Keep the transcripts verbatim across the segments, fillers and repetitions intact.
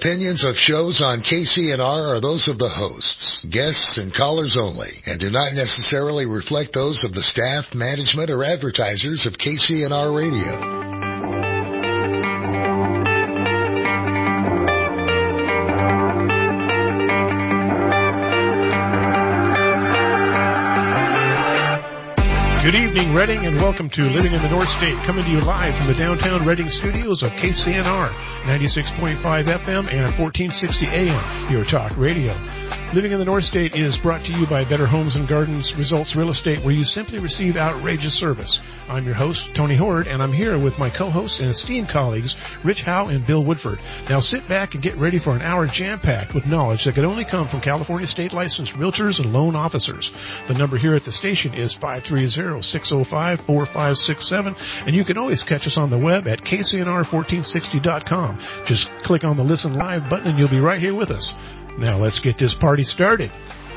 Opinions of shows on K C N R are those of the hosts, guests, and callers only, and do not necessarily reflect those of the staff, management, or advertisers of K C N R Radio. Good evening, Reading, and welcome to Living in the North State, coming to you live from the downtown Reading studios of K C N R, ninety-six point five F M and fourteen sixty A M, your talk radio. Living in the North State is brought to you by Better Homes and Gardens Results Real Estate, where you simply receive outrageous service. I'm your host, Tony Horde, and I'm here with my co-hosts and esteemed colleagues, Rich Howe and Bill Woodford. Now sit back and get ready for an hour jam-packed with knowledge that could only come from California state-licensed realtors and loan officers. The number here at the station is five three zero, six zero five, four five six seven, and you can always catch us on the web at K C N R fourteen sixty dot com. Just click on the Listen Live button and you'll be right here with us. Now let's get this party started.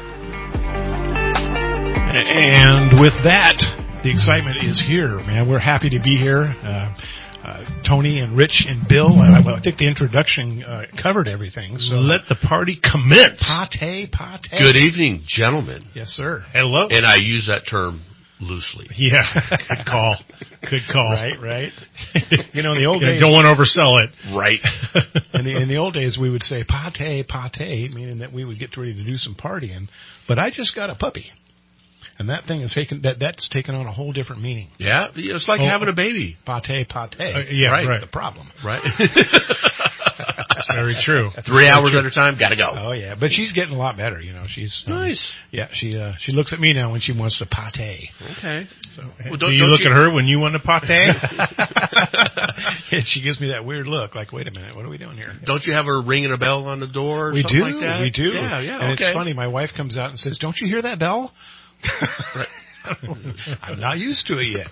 And with that, the excitement is here, man. We're happy to be here. Uh, uh, Tony and Rich and Bill. Uh, well, I think the introduction uh, covered everything. So let the party commence. Pate, pate. Good evening, gentlemen. Yes, sir. Hello. And I use that term loosely. Yeah, good call. Good call. Right, right. You know, in the old days, don't want to oversell it. Right. in, the, in the old days, we would say pate, pate, meaning that we would get ready to do some partying. But I just got a puppy. And that thing is taken, that, that's taken on a whole different meaning. Yeah, it's like oh, having a baby. Pate, pate. Uh, yeah, right. right. The problem. Right. That's very true. Three hours at a time, gotta go. Oh, yeah. But she's getting a lot better, you know. She's um, nice. Yeah, she uh, she looks at me now when she wants to pate. Okay. So, well, don't, Do you don't look you... at her when you want to pate? And she gives me that weird look, like, wait a minute, what are we doing here? Don't you have her ringing a bell on the door or we something do, like that? We do. Yeah, yeah, And okay. it's funny, my wife comes out and says, don't you hear that bell? Right. I'm not used to it yet.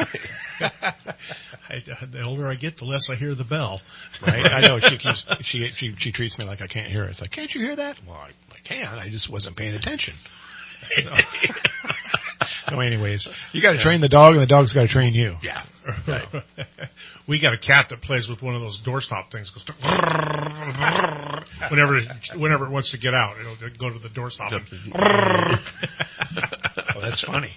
I, the older I get, the less I hear the bell. Right? I know. She keeps she she she treats me like I can't hear it. It's like, can't you hear that? Well, I, I can. I just wasn't paying attention. So, so anyways, you got to yeah. train the dog, and the dog's got to train you. Yeah. Right. We got a cat that plays with one of those doorstop things. Goes whenever whenever it wants to get out, it'll go to the doorstop. Oh, that's funny.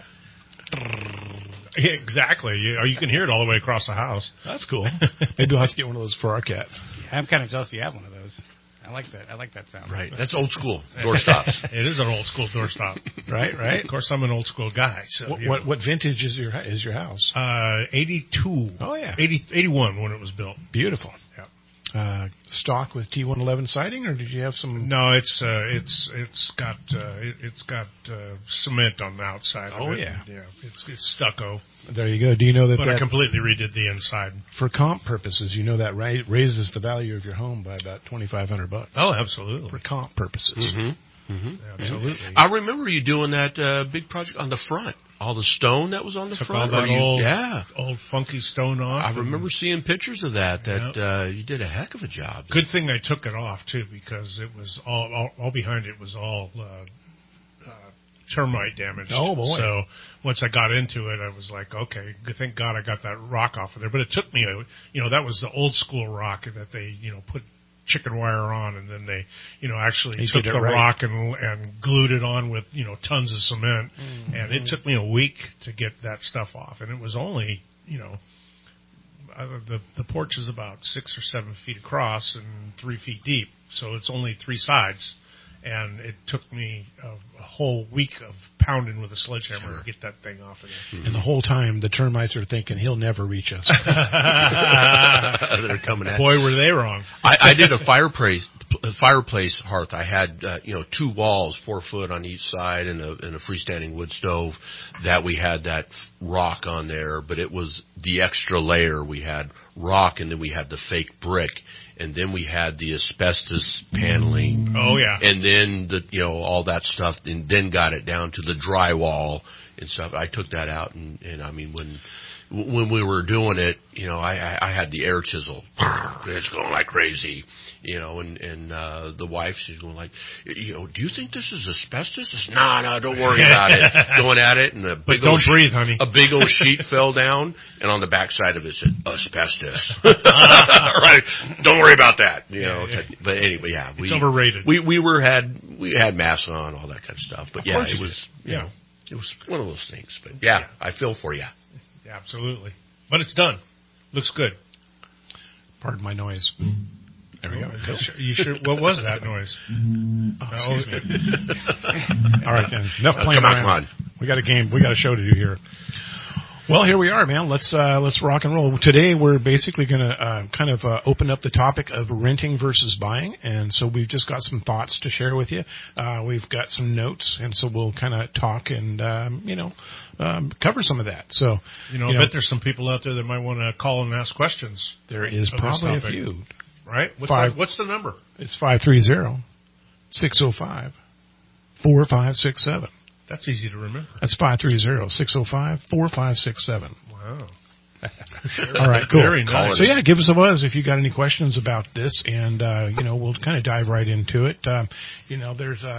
Yeah, exactly. You, you can hear it all the way across the house. That's cool. Maybe we'll have to get one of those for our cat. Yeah, I'm kind of jealous you have one of those. I like that. I like that sound. Right. That's old school doorstops. It is an old school doorstop. Right, right. Of course, I'm an old school guy. So what what, what vintage is your is your house? Uh, eighty-two. Oh yeah. eighty, eighty-one when it was built. Beautiful. Yeah. Uh, stock with T one eleven siding, or did you have some? No, it's uh, it's it's got uh, it, it's got uh, cement on the outside. Oh of it. yeah, yeah. It's it's stucco. There you go. Do you know that? But that, I completely redid the inside for comp purposes. You know that ra- raises the value of your home by about twenty five hundred bucks. Oh, absolutely. For comp purposes. Mm-hmm. Mm-hmm. Yeah, absolutely. I remember you doing that uh, big project on the front. All the stone that was on the Took front. All that you, old, yeah. old funky stone off. I remember seeing pictures of that. That yep. uh, you did a heck of a job. Good thing I took it off too, because it was all all, all behind it was all uh, uh, termite damage. Oh boy! So once I got into it, I was like, okay, thank God I got that rock off of there. But it took me, a, you know, that was the old school rock that they, you know, put chicken wire on, and then they, you know, actually they took the right. rock and and glued it on with, you know, tons of cement. Mm-hmm. And it took me a week to get that stuff off, and it was only, you know, uh, the the porch is about six or seven feet across and three feet deep, so it's only three sides. And it took me a, a whole week of pounding with a sledgehammer sure. to get that thing off of there. Mm-hmm. And the whole time, the termites are thinking, he'll never reach us. They're coming at Boy, were they wrong. I, I did a fireplace, a fireplace hearth. I had, uh, you know, two walls, four foot on each side, and a, and a freestanding wood stove that we had that rock on there. But it was the extra layer. We had rock, and then we had the fake brick. And then we had the asbestos paneling. Oh, yeah. And then, the you know, all that stuff, and then got it down to the drywall and stuff. I took that out, and, and I mean, when when we were doing it, you know, I, I, I had the air chisel. It's going like crazy, you know, and, and, uh, the wife, she's going like, you know, do you think this is asbestos? It's, no, no, don't worry about it. Going at it, and a big but don't old breathe, sheet, honey. a big old sheet fell down, and on the backside of it said asbestos. Right. Don't worry about that, you know. Yeah, yeah. But anyway, yeah. We, it's overrated. We, we were, had, we had masks on, all that kind of stuff. But of yeah, it was, did. you yeah. know, it was one of those things. But yeah, yeah. I feel for you. Yeah, absolutely. But it's done. Looks good. Pardon my noise. There we go. Oh, you sure? What was that noise? Oh, excuse oh, me. All right, then. Enough uh, playing come on, around. come on. We got a game. We got a show to do here. Well, here we are, man. Let's uh, let's rock and roll. Today, we're basically going to uh, kind of uh, open up the topic of renting versus buying, and so we've just got some thoughts to share with you. Uh, we've got some notes, and so we'll kind of talk and um, you know um, cover some of that. So you know, you I know, bet there's some people out there that might want to call and ask questions. There is probably a few. Right? What's, Five, that, what's the number? It's five three zero, six zero five, four five six seven. That's easy to remember. That's five three zero, six zero five, four five six seven. Wow. All right, cool. Very nice. So, yeah, give us a buzz if you got any questions about this, and, uh, you know, we'll kind of dive right into it. Um, you know, there's uh,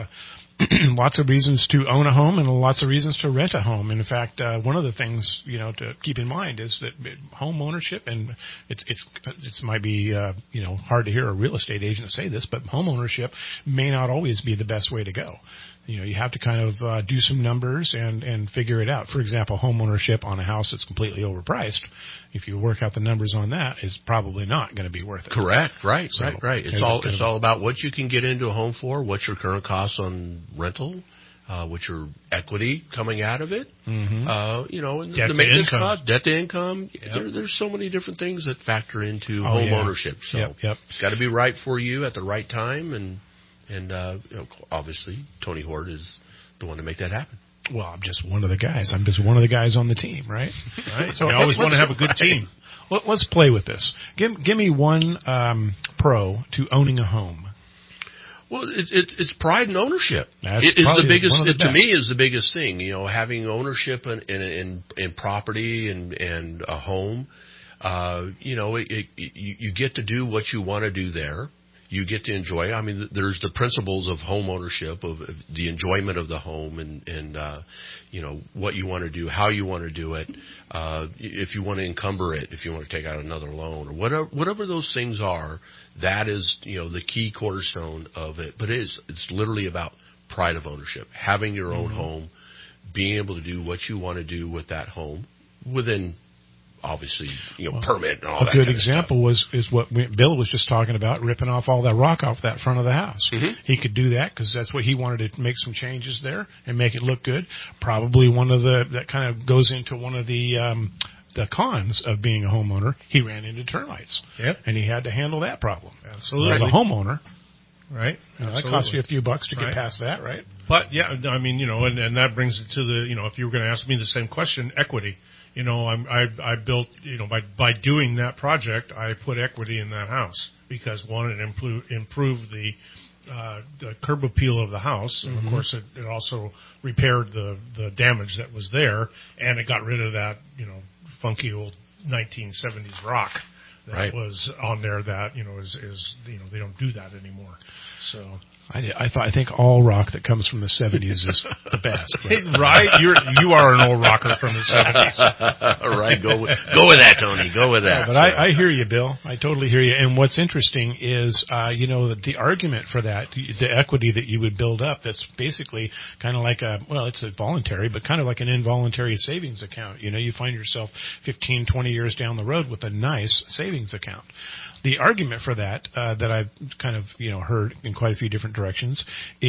lots of reasons to own a home and lots of reasons to rent a home. And in fact, uh, one of the things, you know, to keep in mind is that home ownership, and it's, it's, it might be, uh, you know, hard to hear a real estate agent say this, but home ownership may not always be the best way to go. You know, you have to kind of uh, do some numbers and, and figure it out. For example, home ownership on a house that's completely overpriced, if you work out the numbers on that, is probably not going to be worth it. Correct. Right. So, right. Right. It's all it's all about what you can get into a home for. What's your current costs on rental? Uh, what's your equity coming out of it? Mm-hmm. Uh, you know, and debt the maintenance income. cost, debt to income. Yep. There, there's so many different things that factor into oh, home yeah. ownership. So yep, yep. it's got to be right for you at the right time, and and uh, you know, obviously Tony Hort is the one to make that happen. Well, I'm just one of the guys. I'm just one of the guys on the team, right? Right. So you always want to have a good right. team. Let, let's play with this. Give, give me one um, pro to owning a home. Well, it's it's, it's pride and ownership. That's it is the biggest. one of the it, to best. me, is the biggest thing. You know, having ownership in in in, in property and and a home. Uh, you know, it, it, you, you get to do what you want to do there. You get to enjoy. I mean, there's the principles of home ownership, of, of the enjoyment of the home, and and uh, you know what you want to do, how you want to do it, uh, if you want to encumber it, if you want to take out another loan, or whatever whatever those things are. That is, you know, the key cornerstone of it. But it is it's literally about pride of ownership, having your own mm-hmm. home, being able to do what you want to do with that home within. Obviously, you know, well, permit and all a that. A good kind example of was is what we, Bill was just talking about, ripping off all that rock off that front of the house. Mm-hmm. He could do that because that's what he wanted to make some changes there and make it look good. Probably one of the that kind of goes into one of the um, the cons of being a homeowner. He ran into termites, yep. and he had to handle that problem. Absolutely, as a homeowner, right? You know, that cost you a few bucks to right. get past that, right? But yeah, I mean, you know, and, and that brings it to the, you know, if you were going to ask me the same question, equity. You know, I'm, I I built, you know, by by doing that project, I put equity in that house because one, it improve, improved the uh, the curb appeal of the house, and mm-hmm. of course, it, it also repaired the the damage that was there, and it got rid of that, you know, funky old nineteen seventies rock that right. was on there. That you know is is you know they don't do that anymore. So. I, I thought I think all rock that comes from the seventies is the best. Right? You're you are an old rocker from the seventies. All right, go with, go with that, Tony. Go with that. Yeah, but so. I, I hear you, Bill. I totally hear you. And what's interesting is, uh, you know, the, the argument for that, the equity that you would build up, that's basically kind of like a, well, it's a voluntary, but kind of like an involuntary savings account. You know, you find yourself fifteen, twenty years down the road with a nice savings account. The argument for that, uh, that I've kind of, you know, heard in quite a few different directions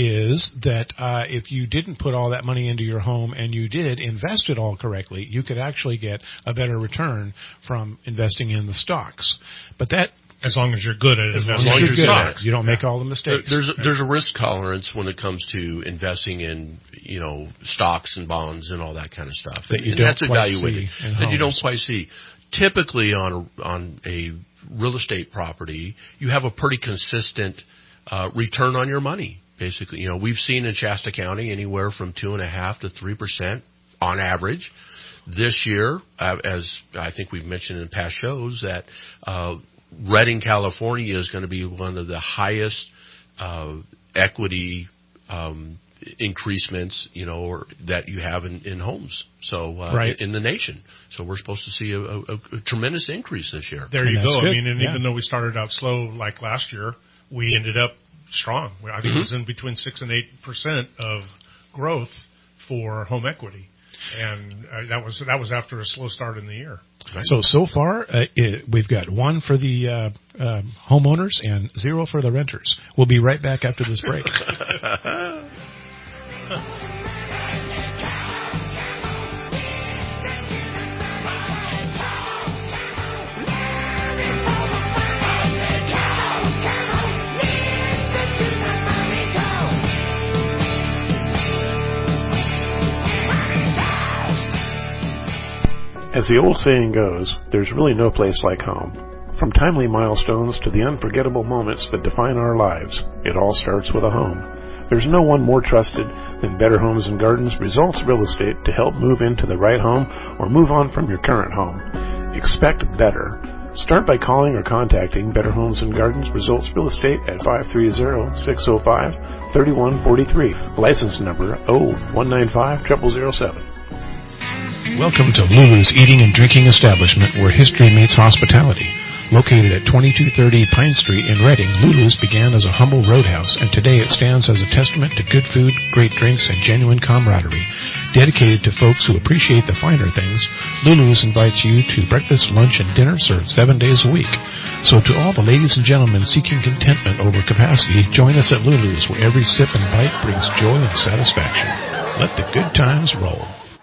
is that, uh, if you didn't put all that money into your home and you did invest it all correctly, you could actually get a better return from investing in the stocks. But that, as long as you're good at it, as, as long as, long you're as good you're at it, you don't make all the mistakes. There's a, there's a risk tolerance when it comes to investing in, you know, stocks and bonds and all that kind of stuff. That you and don't that's quite evaluated. see in that you don't homes. quite see. Typically on a, on a real estate property, you have a pretty consistent uh, return on your money. Basically, you know, we've seen in Shasta County anywhere from two and a half to three percent on average. this year, uh, as I think we've mentioned in past shows, that uh, Redding, California is going to be one of the highest uh, equity um, increasements, you know, or that you have in, in homes. So uh, right. in the nation. So we're supposed to see a, a, a tremendous increase this year. There and you go. Good. I mean, and yeah. even though we started out slow like last year, we ended up strong. I think mm-hmm. it was in between six and eight percent of growth for home equity, and uh, that was that was after a slow start in the year. Right. So so far, uh, it, we've got one for the uh, uh, homeowners and zero for the renters. We'll be right back after this break. As the old saying goes, there's really no place like home. From timely milestones to the unforgettable moments that define our lives, it all starts with a home. There's no one more trusted than Better Homes and Gardens Results Real Estate to help move into the right home or move on from your current home. Expect better. Start by calling or contacting Better Homes and Gardens Results Real Estate at five three zero, six zero five, three one four three. License number zero one nine five zero zero zero seven. Welcome to Lulu's Eating and Drinking Establishment, where history meets hospitality. Located at twenty-two thirty Pine Street in Redding, Lulu's began as a humble roadhouse, and today it stands as a testament to good food, great drinks, and genuine camaraderie. Dedicated to folks who appreciate the finer things, Lulu's invites you to breakfast, lunch, and dinner served seven days a week. So to all the ladies and gentlemen seeking contentment over capacity, join us at Lulu's, where every sip and bite brings joy and satisfaction. Let the good times roll.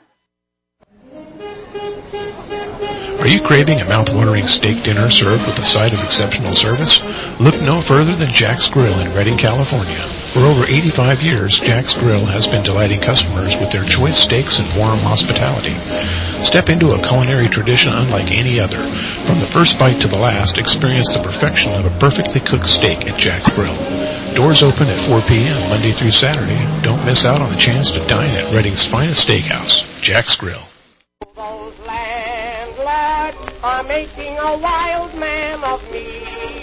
Are you craving a mouth-watering steak dinner served with a side of exceptional service? Look no further than Jack's Grill in Redding, California. For over eighty-five years, Jack's Grill has been delighting customers with their choice steaks and warm hospitality. Step into a culinary tradition unlike any other. From the first bite to the last, experience the perfection of a perfectly cooked steak at Jack's Grill. Doors open at four p.m. Monday through Saturday. Don't miss out on the chance to dine at Redding's finest steakhouse, Jack's Grill. Are making a wild man of me.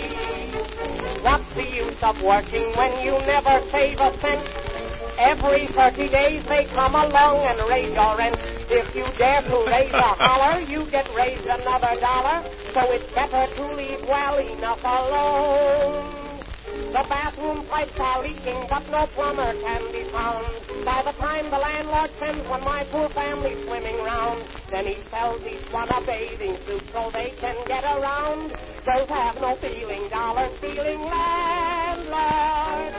What's the use of working when you never save a cent? Every thirty days they come along and raise your rent. If you dare to raise a holler, you get raised another dollar. So it's better to leave well enough alone. The bathroom pipes are leaking, but no plumber can be found. By the time the landlord sends one, my poor family's swimming round. Then he sells each one a bathing suit so they can get around. Don't have no feeling, dollar stealing landlord.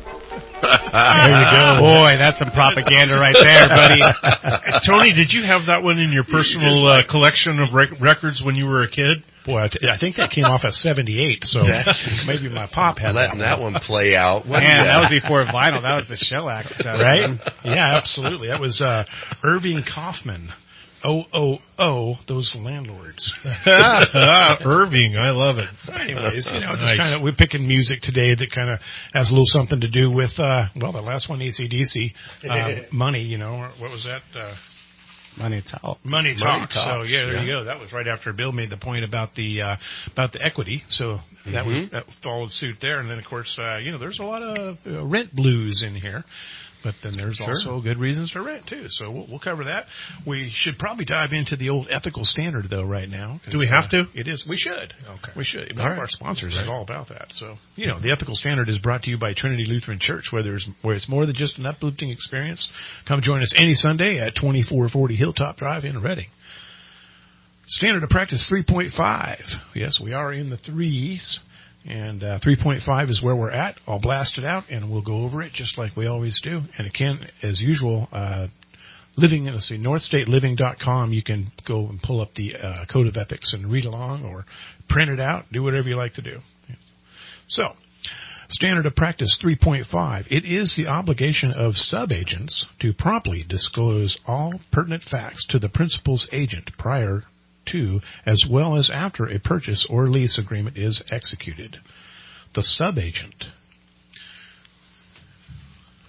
There you go. Boy, that's some propaganda right there, buddy. Tony, did you have that one in your personal uh, collection of rec- records when you were a kid? Boy, I, t- I think that came off at seventy-eight, so maybe my pop had letting that, that one play out. Man, yeah, that was before vinyl. That was the shellac stuff. Right? Yeah, absolutely. That was uh, Irving Kaufman. Oh, oh, oh, those landlords. Irving, I love it. Anyways, you know, just Nice. kind of, we're picking music today that kind of has a little something to do with, uh, well, the last one, A C D C, uh, Money, you know, what was that? Uh, Money Talks. Money Money Talks. Talks, So yeah, there yeah. you go. That was right after Bill made the point about the uh, about the equity. So that Mm-hmm. was, that followed suit there. And then of course, uh, you know, there's a lot of uh, rent blues in here. But then there's Sure. also good reasons to rent too. So we'll, we'll cover that. We should probably dive into the old ethical standard though right now. Do we have uh, to? It is. We should. Okay. We should. One All of right. our sponsors is all about that. So you know, the ethical standard is brought to you by Trinity Lutheran Church, where there's where it's more than just an uplifting experience. Come join us any Sunday at twenty-four forty Hilltop Drive in Redding. Standard of practice three point five. Yes, we are in the threes. And uh, three point five is where we're at. I'll blast it out, and we'll go over it just like we always do. And again, as usual, uh, living, let's see, north state living dot com, you can go and pull up the uh, Code of Ethics and read along or print it out, do whatever you like to do. So, Standard of Practice three point five. It is the obligation of subagents to promptly disclose all pertinent facts to the principal's agent prior to, as well as after a purchase or lease agreement is executed. The subagent.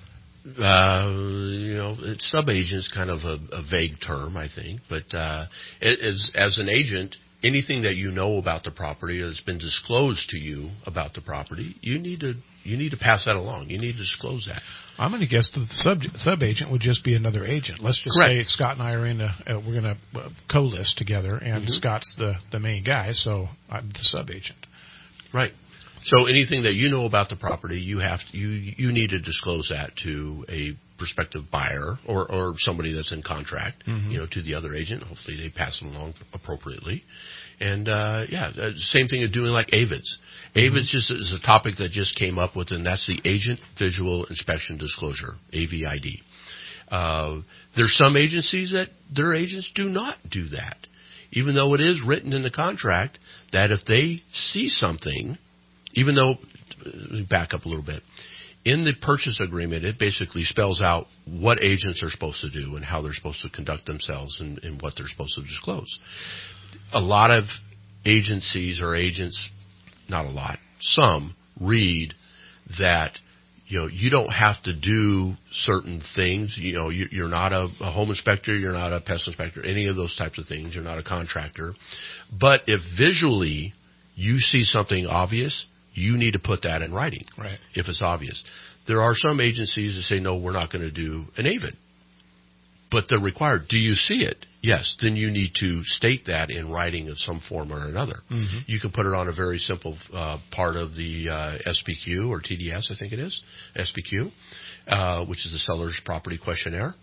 Uh, you know, sub-agent's kind of a, a vague term, I think. But uh, as, as an agent, anything that you know about the property or that's been disclosed to you about the property, you need to you need to pass that along. You need to disclose that. I'm going to guess that the sub sub agent would just be another agent. Let's just Correct. say Scott and I are in a uh, we're going to uh, co-list together, and Mm-hmm. Scott's the the main guy, so I'm the sub agent. Right. So anything that you know about the property, you have to, you you need to disclose that to a prospective buyer or, or somebody that's in contract, Mm-hmm. you know, to the other agent. Hopefully they pass it along appropriately. And uh, yeah, uh, same thing as doing like A V I Ds. A V I Ds just is a topic that just came up with, and that's the Agent Visual Inspection Disclosure, A V I D. Uh, there's some agencies that their agents do not do that, even though it is written in the contract that if they see something, even though, let me back up a little bit. In the purchase agreement, it basically spells out what agents are supposed to do and how they're supposed to conduct themselves and, and what they're supposed to disclose. A lot of agencies or agents, not a lot, some read that, you know, you don't have to do certain things. You know, you, you're not a, a home inspector, you're not a pest inspector, any of those types of things. You're not a contractor. But if visually you see something obvious, you need to put that in writing. Right. If it's obvious. There are some agencies that say, no, we're not going to do an A V I D. But they're required. Do you see it? Yes. Then you need to state that in writing of some form or another. Mm-hmm. You can put it on a very simple uh, part of the uh, S P Q or T D S, I think it is, S P Q, uh, which is the Seller's Property Questionnaire.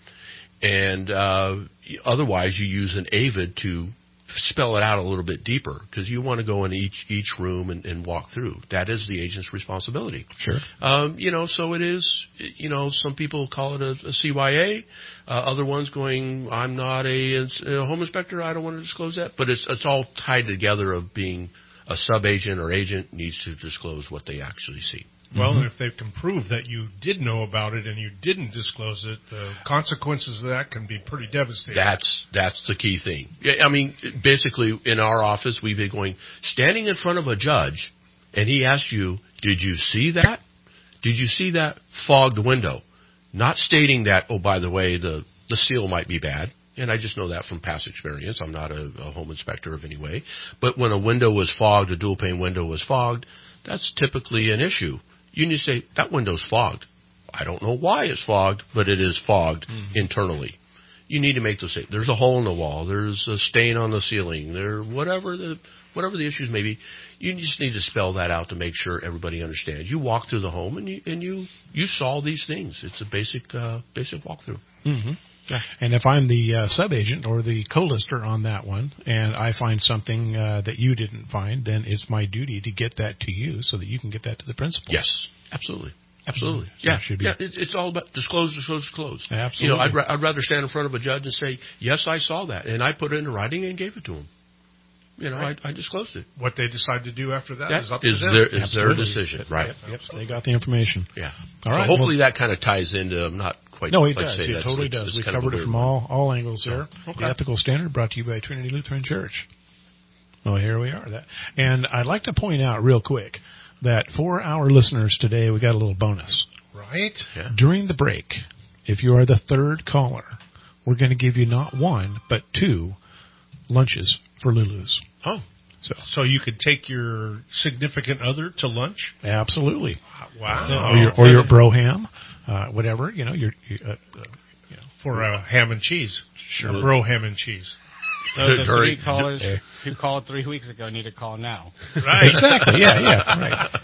And uh, otherwise, you use an A V I D to spell it out a little bit deeper, because you want to go in each each room and, and walk through. That is the agent's responsibility. Sure. Um, you know, so it is, you know, some people call it a, a C Y A. Uh, other ones going, I'm not a, a home inspector, I don't want to disclose that. But it's it's all tied together of being a sub-agent or agent needs to disclose what they actually see. Well, Mm-hmm. and if they can prove that you did know about it and you didn't disclose it, the consequences of that can be pretty devastating. That's that's the key thing. Yeah, I mean, basically, in our office, we've been going, standing in front of a judge, and he asks you, did you see that? Did you see that fogged window? Not stating that, oh, by the way, the, the seal might be bad. And I just know that from past experience. I'm not a, a home inspector of any way. But when a window was fogged, a dual-pane window was fogged, that's typically an issue. You need to say, that window's fogged. I don't know why it's fogged, but it is fogged mm-hmm. internally. You need to make those statements. There's a hole in the wall. There's a stain on the ceiling. There, whatever the whatever the issues may be, you just need to spell that out to make sure everybody understands. You walk through the home and you and you, you solve these things. It's a basic uh, basic walkthrough. Mm-hmm. Yeah. And if I'm the uh, sub-agent or the co-lister on that one, and I find something uh, that you didn't find, then it's my duty to get that to you so that you can get that to the principal. Yes, absolutely. Absolutely. Mm-hmm. So yeah, it should be. yeah. It's, it's all about disclose, disclose, disclose. Absolutely. You know, I'd, ra- I'd rather stand in front of a judge and say, yes, I saw that, and I put it in writing and gave it to him. You know, right. I, I disclosed it. What they decide to do after that, that is up is to them. Their, is Absolutely. their decision, right? Yep, yep. So they got the information. Yeah. All so right. hopefully well, that kind of ties into, I'm not quite No, it quite does. say It that's, totally it's, does. it's We kind of covered a it weird from one. all, all angles there. Okay. The Ethical Standard brought to you by Trinity Lutheran Church. Well, here we are. That, and I'd like to point out real quick that for our listeners today, we got a little bonus. Right? Yeah. During the break, if you are the third caller, we're going to give you not one, but two lunches for Lulu's. Oh. So, so you could take your significant other to lunch? Absolutely. Wow. Or your, or your broham, uh, whatever, you know, your, your uh, uh, you know. For uh, ham and cheese. Sure. Bro ham and cheese. So the three callers who called three weeks ago need to call now. Right. Exactly. Yeah, yeah. Right.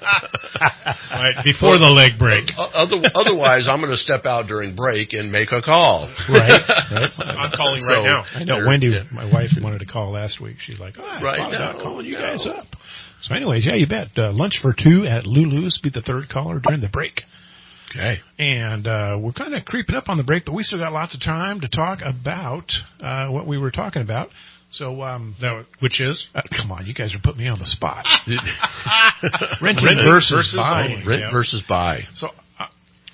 Right. Before the leg break. Other, otherwise, I'm going to step out during break and make a call. Right. Right. I'm calling So, right now. I know Wendy, yeah. my wife, wanted to call last week. She's like, oh, I Right, thought about no, calling you no. guys up. So anyways, yeah, you bet. Uh, lunch for two at Lulu's. Be the third caller during the break. Okay. And uh, we're kind of creeping up on the break, but we still got lots of time to talk about uh, what we were talking about. So, um, Now, which is? uh, come on, you guys are putting me on the spot. Rent Renting versus, versus buying. owning. Rent Yeah. versus buy. So, uh,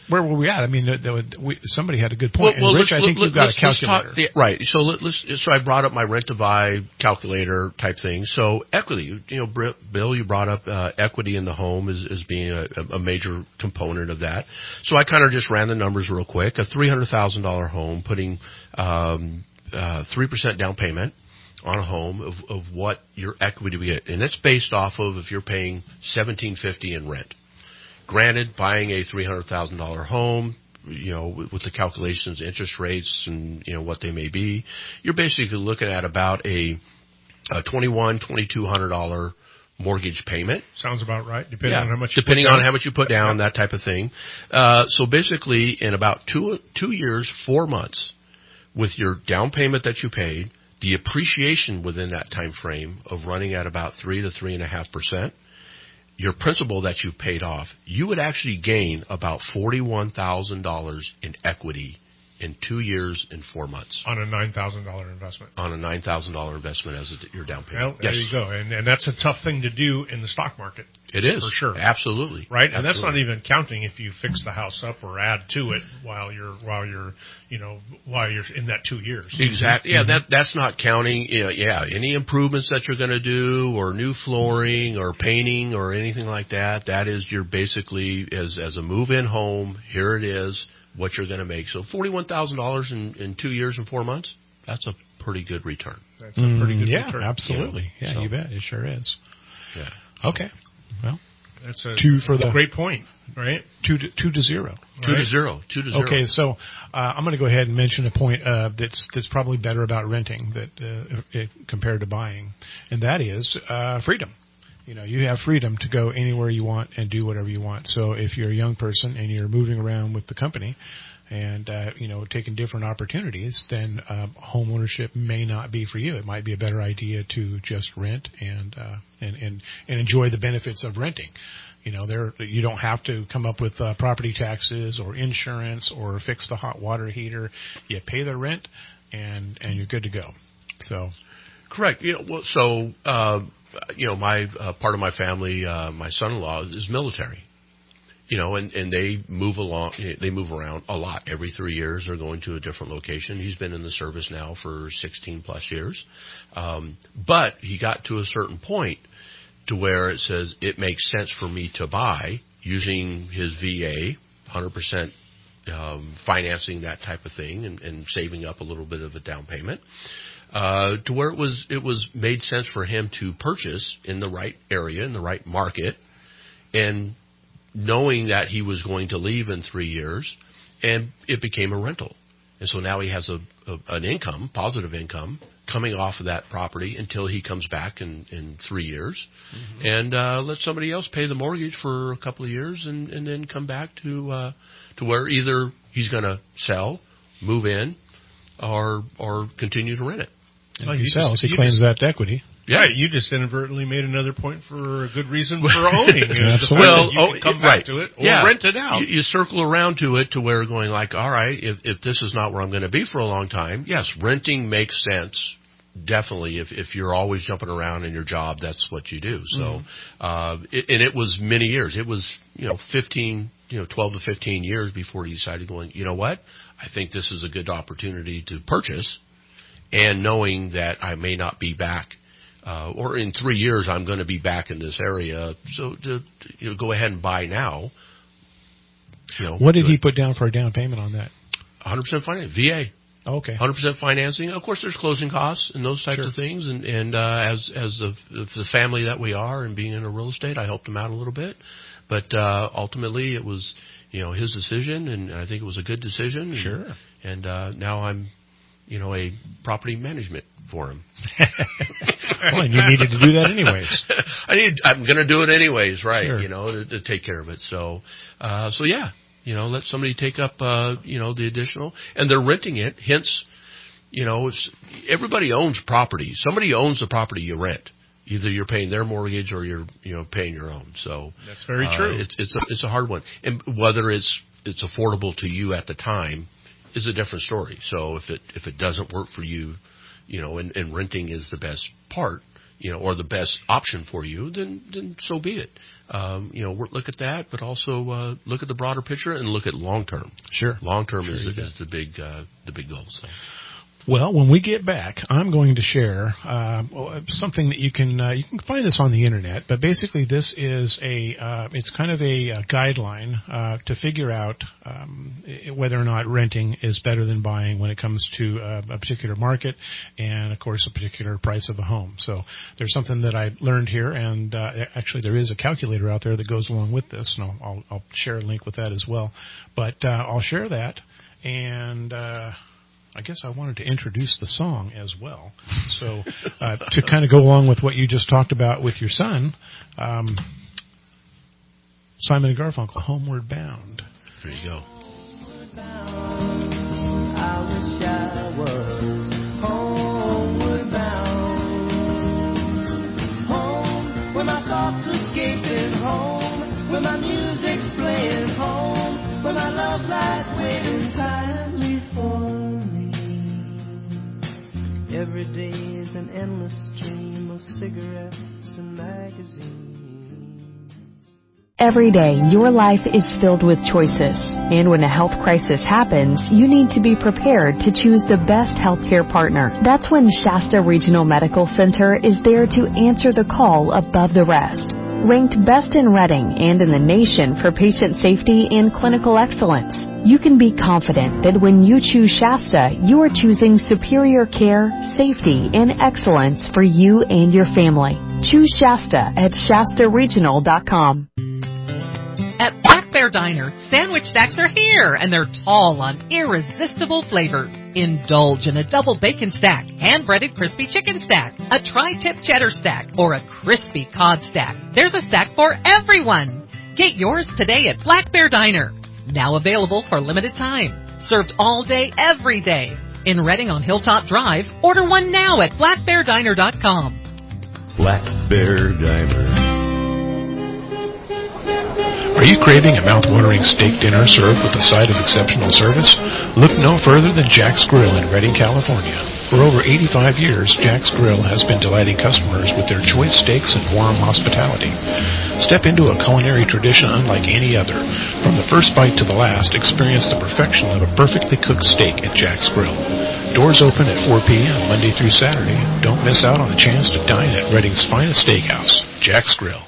where were we at? I mean, the, the, we, somebody had a good point. Well, well, Rich, I think you've got a calculator. Talk, yeah, right. So let, let's. So I brought up my rent to buy calculator type thing. So equity, you know, Bill, you brought up uh, equity in the home as, as being a, a major component of that. So I kind of just ran the numbers real quick. A three hundred thousand dollar home, putting um, uh, three percent down payment on a home of, of what your equity would get, and it's based off of if you're paying seventeen fifty in rent. Granted, buying a three hundred thousand dollar home, you know, with, with the calculations, interest rates, and you know what they may be, you're basically looking at about a, a twenty-one, twenty-two hundred dollar mortgage payment. Sounds about right, depending yeah, on how much. You depending put down. on how much you put down, that type of thing. Uh, so basically, in about two two years, four months, with your down payment that you paid, the appreciation within that time frame of running at about three to three and a half percent. Your principal that you paid off, you would actually gain about forty-one thousand dollars in equity in two years and four months. On a nine thousand dollars investment. On a nine thousand dollars investment as a, your down payment. Well, there yes. you go. And, and that's a tough thing to do in the stock market. It is. For sure. Absolutely. Right? Absolutely. And that's not even counting if you fix the house up or add to it while you're, while you're, you know, while you're in that two years. Exactly. Yeah, mm-hmm. that that's not counting, you know, yeah, any improvements that you're going to do or new flooring or painting or anything like that. That is your basically, as, as a move-in home, here it is, what you're going to make. So forty-one thousand dollars in, in two years and four months, that's a pretty good return. That's a pretty good mm, yeah, return. absolutely. You know, yeah, so. you bet. It sure is. Yeah. Okay. Well, that's a two for the great point, right? Two to, two to zero. Two right? to zero. Two to zero. Okay, so uh, I'm going to go ahead and mention a point uh, that's that's probably better about renting that uh, it, compared to buying, and that is uh, freedom. You know, you have freedom to go anywhere you want and do whatever you want. So if you're a young person and you're moving around with the company and, uh, you know, taking different opportunities, then uh, home ownership may not be for you. It might be a better idea to just rent and uh, and, and, and enjoy the benefits of renting. You know, there you don't have to come up with uh, property taxes or insurance or fix the hot water heater. You pay the rent, and and you're good to go. So, correct. You know, well, so uh, you know, my uh, part of my family, uh, my son-in-law is military. You know, and, and they move along, they move around a lot. Every three years they're going to a different location. He's been in the service now for sixteen plus years. Um, but he got to a certain point to where it says it makes sense for me to buy using his V A, one hundred percent um, financing that type of thing and, and saving up a little bit of a down payment. Uh, to where it was, it was made sense for him to purchase in the right area, in the right market, and knowing that he was going to leave in three years, and it became a rental. And so now he has a, a an income, positive income, coming off of that property until he comes back in, in three years, mm-hmm. and uh, let somebody else pay the mortgage for a couple of years, and, and then come back to uh, to where either he's going to sell, move in, or or continue to rent it. And well, if he you sells, just, he claims just, that equity. Yeah, you just inadvertently made another point for a good reason for owning. Absolutely. Well, you oh, can come right. back to it or yeah. rent it out. You, you circle around to it to where going like, all right, if, if this is not where I'm going to be for a long time, yes, renting makes sense. Definitely, if if you're always jumping around in your job, that's what you do. So, mm-hmm. uh, it, and it was many years. It was, you know, fifteen, you know, twelve to fifteen years before he decided going, you know what, I think this is a good opportunity to purchase, and knowing that I may not be back. Uh, or in three years, I'm going to be back in this area. So to, to you know, go ahead and buy now. You know, what did he put down for a down payment on that? one hundred percent finance, V A. Okay. one hundred percent financing. Of course, there's closing costs and those types sure. of things. And, and uh, as as the, the family that we are and being in a real estate, I helped him out a little bit. But uh, ultimately, it was you know his decision, and I think it was a good decision. Sure. And, and uh, now I'm. You know, a property management for him. Well, and you needed to do that anyways. I need. I'm going to do it anyways, right? Sure. You know, to, to take care of it. So, uh, so yeah, you know, let somebody take up, uh, you know, the additional, and they're renting it. Hence, you know, it's, everybody owns property. Somebody owns the property you rent. Either you're paying their mortgage or you're, you know, paying your own. So that's very uh, true. It's it's a, it's a hard one, and whether it's it's affordable to you at the time is a different story. So if it if it doesn't work for you, you know, and, and renting is the best part, you know, or the best option for you, then then so be it. Um, you know, look at that, but also uh, look at the broader picture and look at long term. Sure, long term sure is, is the big uh, the big goal. So. Well, when we get back, I'm going to share uh, something that you can uh, you can find this on the internet. But basically, this is a uh, it's kind of a, a guideline uh, to figure out um, whether or not renting is better than buying when it comes to uh, a particular market and, of course, a particular price of a home. So there's something that I learned here, and uh, actually there is a calculator out there that goes along with this, and I'll, I'll, I'll share a link with that as well. But uh, I'll share that and. Uh, I guess I wanted to introduce the song as well. So uh, to kind of go along with what you just talked about with your son, um, Simon and Garfunkel, Homeward Bound. There you go. Homeward bound, I wish I was homeward bound. Home, where my thoughts escaping home, where my music's playing home, where my love lies waiting silently for every day is an endless stream of cigarettes and magazines. Every day, your life is filled with choices. And when a health crisis happens, you need to be prepared to choose the best healthcare partner. That's when Shasta Regional Medical Center is there to answer the call above the rest. Ranked best in Redding and in the nation for patient safety and clinical excellence, you can be confident that when you choose Shasta, you are choosing superior care, safety, and excellence for you and your family. Choose Shasta at Shasta Regional dot com. At Black Bear Diner, sandwich stacks are here, and they're tall on irresistible flavors. Indulge in a double bacon stack, hand-breaded crispy chicken stack, a tri-tip cheddar stack, or a crispy cod stack. There's a stack for everyone. Get yours today at Black Bear Diner. Now available for limited time. Served all day, every day. In Redding on Hilltop Drive, order one now at black bear diner dot com. Black Bear Diner. Are you craving a mouth-watering steak dinner served with a side of exceptional service? Look no further than Jack's Grill in Redding, California. For over eighty-five years, Jack's Grill has been delighting customers with their choice steaks and warm hospitality. Step into a culinary tradition unlike any other. From the first bite to the last, experience the perfection of a perfectly cooked steak at Jack's Grill. Doors open at four p.m. Monday through Saturday. Don't miss out on the chance to dine at Redding's finest steakhouse, Jack's Grill.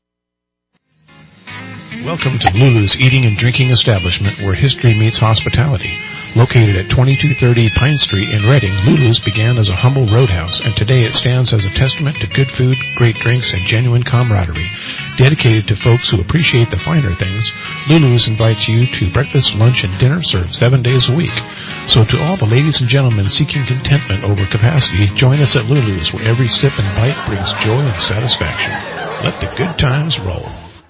Welcome to Lulu's Eating and Drinking Establishment, where history meets hospitality. Located at twenty-two thirty Pine Street in Redding, Lulu's began as a humble roadhouse, and today it stands as a testament to good food, great drinks, and genuine camaraderie. Dedicated to folks who appreciate the finer things, Lulu's invites you to breakfast, lunch, and dinner served seven days a week. So to all the ladies and gentlemen seeking contentment over capacity, join us at Lulu's, where every sip and bite brings joy and satisfaction. Let the good times roll.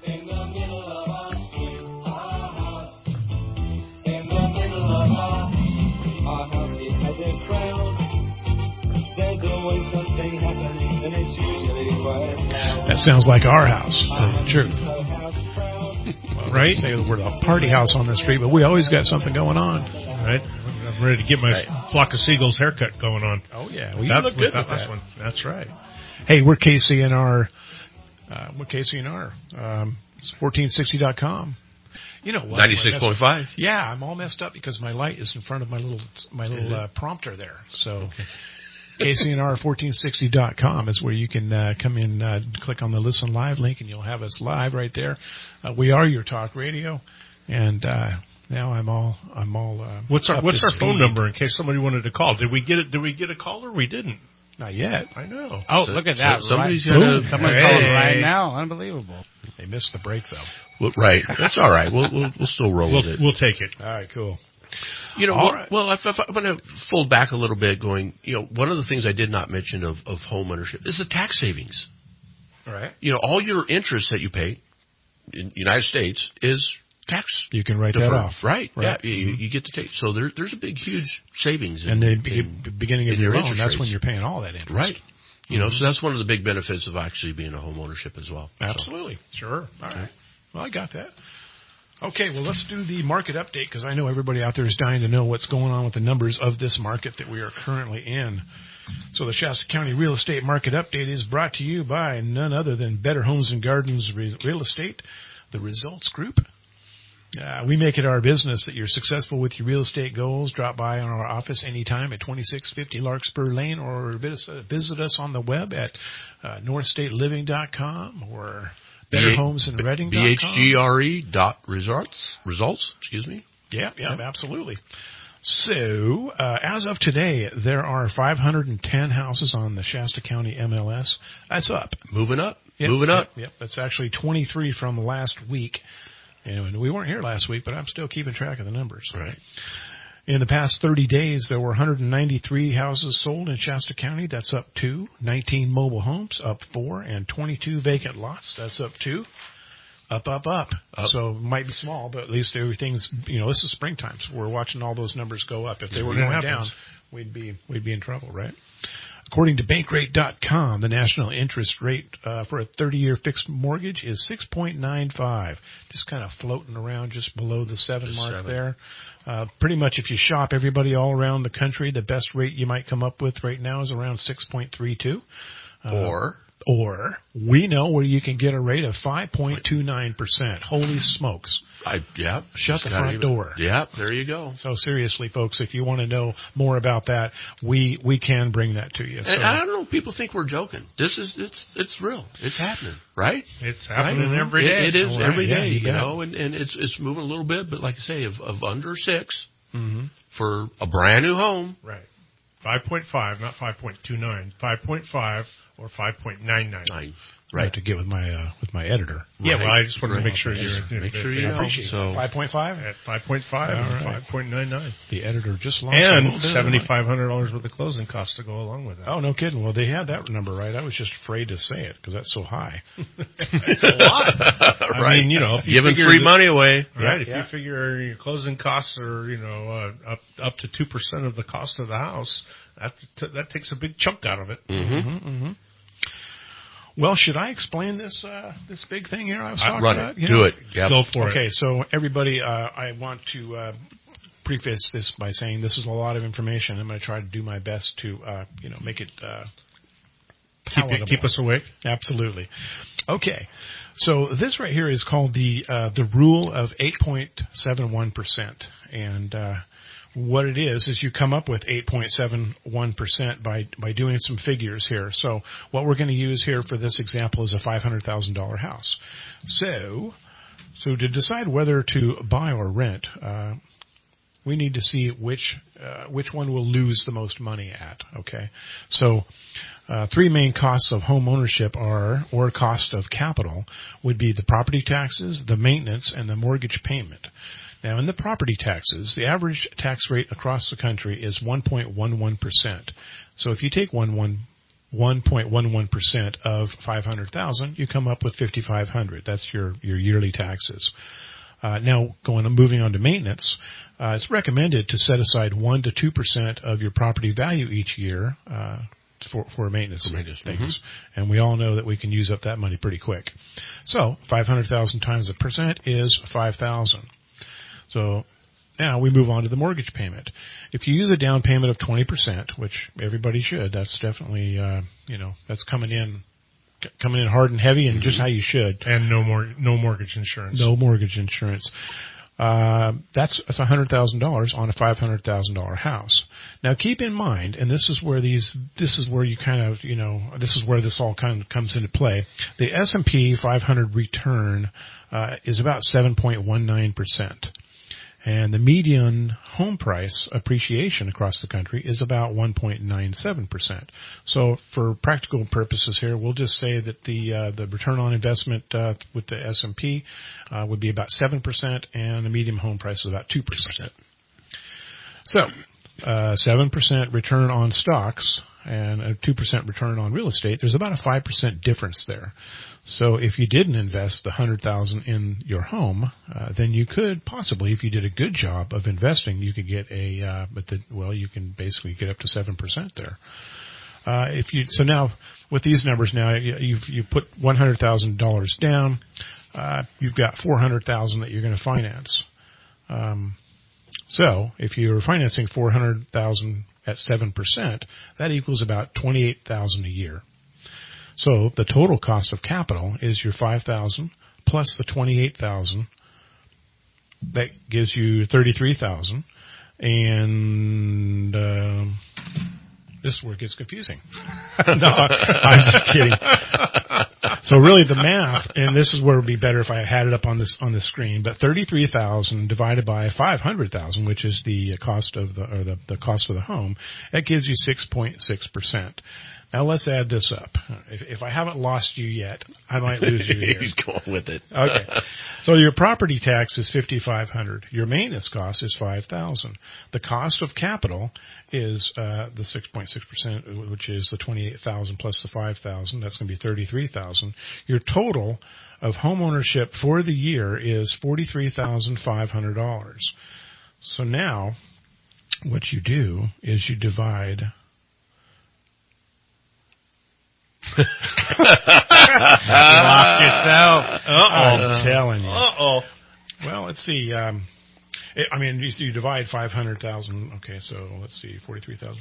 That sounds like our house, the truth. Well, right? Say the word a party house on the street, but we always got something going on. Right? I'm ready to get my right. flock of seagulls haircut going on. Oh, yeah. Well, you look good with that. One. That's right. Hey, we're K C N R. Uh, we're K C N R. Um, it's fourteen sixty dot com. You know what? ninety-six point five. Yeah, I'm all messed up because my light is in front of my little my little uh, prompter there. So okay. K C N R fourteen sixty dot com is where you can uh, come in, uh, click on the Listen Live link, and you'll have us live right there. Uh, we are your talk radio, and uh, now I'm all I'm all. Uh, what's our What's our speed. phone number in case somebody wanted to call? Did we get it? Did we get a caller? We didn't. Not yet. I know. Oh, so, look at that! So somebody's right. gonna Someone's hey. calling right now. Unbelievable. They missed the break though. Well, right. That's all right. We'll we'll, we'll still roll we'll, with it. We'll take it. All right. Cool. You know, All well, right. well if, if I'm going to fold back a little bit, going, you know, one of the things I did not mention of, of home ownership is the tax savings. All right. You know, all your interest that you pay in the United States is tax. You can write deferred, that off. right? Right. Yeah, you, you get to take. So there, there's a big, huge savings. In, and the in, beginning of in your your loan, that's rates. when you're paying all that interest. Right. You mm-hmm. know, so that's one of the big benefits of actually being a home ownership as well. Absolutely. So. Sure. All right. Well, I got that. Okay, well, let's do the market update because I know everybody out there is dying to know what's going on with the numbers of this market that we are currently in. So the Shasta County Real Estate Market Update is brought to you by none other than Better Homes and Gardens Real Estate, the Results Group. Uh, we make it our business that you're successful with your real estate goals. Drop by on our office anytime at twenty-six fifty Larkspur Lane or visit us on the web at uh, north state living dot com or better homes and redding dot com. B H G R E dot results, results, excuse me. Yeah, yeah, absolutely. So, uh, as of today, there are five hundred ten houses on the Shasta County M L S. That's up. Moving up. Yep, Moving up. Yep, yep. That's actually twenty-three from last week. And we weren't here last week, but I'm still keeping track of the numbers. Right. In the past thirty days, there were one hundred ninety-three houses sold in Shasta County. That's up two. nineteen mobile homes, up four. And twenty-two vacant lots. That's up two. Up, up, up, up. So it might be small, but at least everything's, you know, this is springtime, so we're watching all those numbers go up. If they were going down, we'd be we'd be in trouble, right? According to bankrate dot com, the national interest rate uh, for a thirty-year fixed mortgage is six point nine five, just kind of floating around just below the seven Just mark seven. there. Uh, pretty much if you shop everybody all around the country, the best rate you might come up with right now is around six point three two. Uh, Or Or we know where you can get a rate of five point two nine percent. Holy smokes. I, yeah. Shut the Gotta front even- door. Yeah, there you go. So seriously, folks, if you want to know more about that, we we can bring that to you. So, And I don't know, people think we're joking. This is, it's it's real. It's happening, right? It's happening Right? every day. It, it is Right, every yeah, day, you you bet. know, and, and it's it's moving a little bit, but like I say, of, of under six mm-hmm. for a brand new home. Right. five point five, not five point two nine. five point five or five point nine nine. Nine. I have to get with my uh, with my editor. Yeah, Right. well, I just wanted Right. to make sure you're Just make sure you I know. appreciate So Five point five. at five point five All and right. five point nine nine. The editor just lost a little And bit of seventy money. five hundred dollars worth of closing costs to go along with that. Oh, no kidding. Well, they had that number right. I was just afraid to say it because that's so high. It's a lot. I right. mean, you know, if you Giving figure free that- money away. Right. Yeah, If yeah. you figure your closing costs are, you know, uh, up up to two percent of the cost of the house, that t- that takes a big chunk out of it. Mm-hmm. Mm-hmm, mm-hmm. Well, should I explain this uh, this big thing here I was talking Run about? it. You Do know? it. Yep. Go for Okay, it. so everybody, uh, I want to uh, preface this by saying this is a lot of information. I'm going to try to do my best to, uh, you know, make it uh, Keep, palatable. it, keep us awake. Absolutely. Okay, so this right here is called the uh, the rule of eight point seven one percent, and uh, what it is is you come up with eight point seven one percent by by doing some figures here. So what we're going to use here for this example is a five hundred thousand dollar house. So so to decide whether to buy or rent, uh, we need to see which uh, which one will lose the most money at. Okay, so. Uh, three main costs of home ownership are, or cost of capital, would be the property taxes, the maintenance, and the mortgage payment. Now, in the property taxes, the average tax rate across the country is one point one one percent. So if you take one point one one percent of five hundred thousand dollars, you come up with five thousand five hundred dollars. That's your, your yearly taxes. Uh, now, going and moving on to maintenance, uh, it's recommended to set aside one to two percent of your property value each year uh, for, for maintenance, For maintenance, things. mm-hmm. And we all know that we can use up that money pretty quick. So five hundred thousand times a percent is five thousand. So now we move on to the mortgage payment. If you use a down payment of twenty percent, which everybody should, that's definitely, uh, you know, that's coming in, coming in hard and heavy and mm-hmm. just how you should. And no more, no mortgage insurance. No mortgage insurance. Uh, that's that's one hundred thousand dollars on a five hundred thousand dollar house. Now keep in mind, and this is where these, this is where you kind of, you know, this is where this all kind of comes into play. The S and P five hundred return uh, is about seven point one nine percent. And the median home price appreciation across the country is about one point nine seven percent. So for practical purposes here, we'll just say that the uh, the return on investment uh, with the S and P uh, would be about seven percent, and the median home price is about two percent. So uh, seven percent return on stocks and a two percent return on real estate, there's about a five percent difference there. So if you didn't invest the one hundred thousand dollars in your home, uh, then you could possibly, if you did a good job of investing, you could get a, uh, but the, well, you can basically get up to seven percent there. Uh, if you, so now with these numbers now, you, you've, you put one hundred thousand dollars down. uh, you've got four hundred thousand dollars that you're going to finance. Um, so if you're financing four hundred thousand dollars at seven percent, that equals about twenty-eight thousand dollars a year. So the total cost of capital is your five thousand dollars plus the twenty-eight thousand dollars. That gives you thirty-three thousand dollars. And uh, this is where it gets confusing. No, I'm just kidding. So really the math, and this is where it would be better if I had it up on this on the screen, but thirty-three thousand divided by five hundred thousand, which is the cost of the or the, the cost of the home, that gives you six point six percent. Now let's add this up. If, if I haven't lost you yet, I might lose you here. He's going with it. Okay. So your property tax is fifty-five hundred dollars. Your maintenance cost is five thousand dollars. The cost of capital is uh, the six point six percent, which is the twenty-eight thousand dollars plus the five thousand dollars. That's going to be thirty-three thousand dollars. Your total of home ownership for the year is forty-three thousand five hundred dollars. So now what you do is you divide you locked yourself. Uh-oh. I'm telling you. Uh-oh. Well, let's see. Um, it, I mean, you, you divide five hundred thousand. Okay, so let's see, forty-three thousand.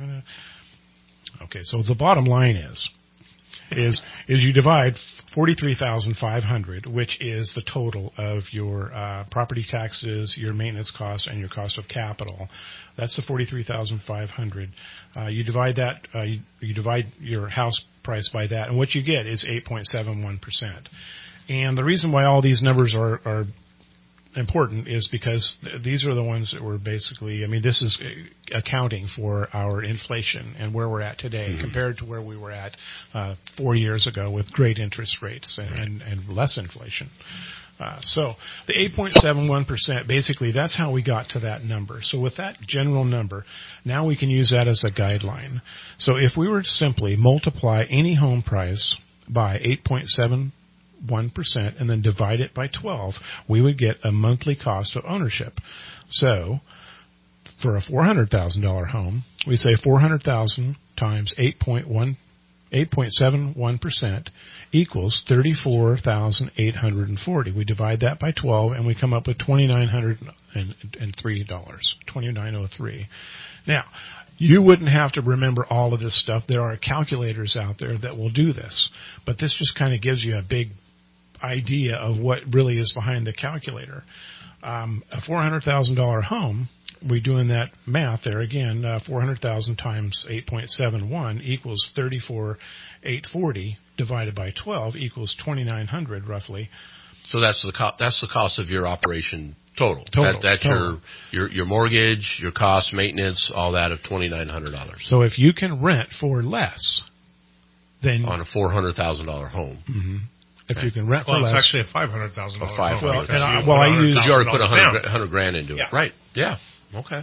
Okay, so the bottom line is, is is you divide forty-three thousand five hundred, which is the total of your uh, property taxes, your maintenance costs, and your cost of capital. That's the forty-three thousand five hundred. Uh, you divide that. Uh, you, you divide your house price by that, and what you get is eight point seven one percent. And the reason why all these numbers are, are important is because th- these are the ones that were basically, I mean, this is accounting for our inflation and where we're at today mm-hmm. compared to where we were at uh, four years ago with great interest rates and, and, and less inflation. Uh, so the eight point seven one percent, basically that's how we got to that number. So with that general number, now we can use that as a guideline. So if we were to simply multiply any home price by eight point seven one percent and then divide it by twelve, we would get a monthly cost of ownership. So for a four hundred thousand dollars home, we say four hundred thousand times eight point seven one percent equals thirty-four thousand eight hundred forty. We divide that by twelve and we come up with two thousand nine hundred three dollars, two thousand nine hundred three. Now, you wouldn't have to remember all of this stuff. There are calculators out there that will do this, but this just kind of gives you a big idea of what really is behind the calculator. Um, a four hundred thousand dollars home, we're doing that math there again, uh, four hundred thousand times eight point seven one equals thirty-four thousand eight hundred forty divided by twelve equals two thousand nine hundred roughly. So that's the co- that's the cost of your operation total. Total. That, that's total. your, your your mortgage, your cost, maintenance, all that of two thousand nine hundred dollars. So if you can rent for less, then on a four hundred thousand dollars home. Mm-hmm. If okay. you can rent well, for less. Well, it's actually a five hundred thousand dollars home. Well, and I, well, I use you already put one hundred, one hundred grand into yeah. it. Right. Yeah. Okay.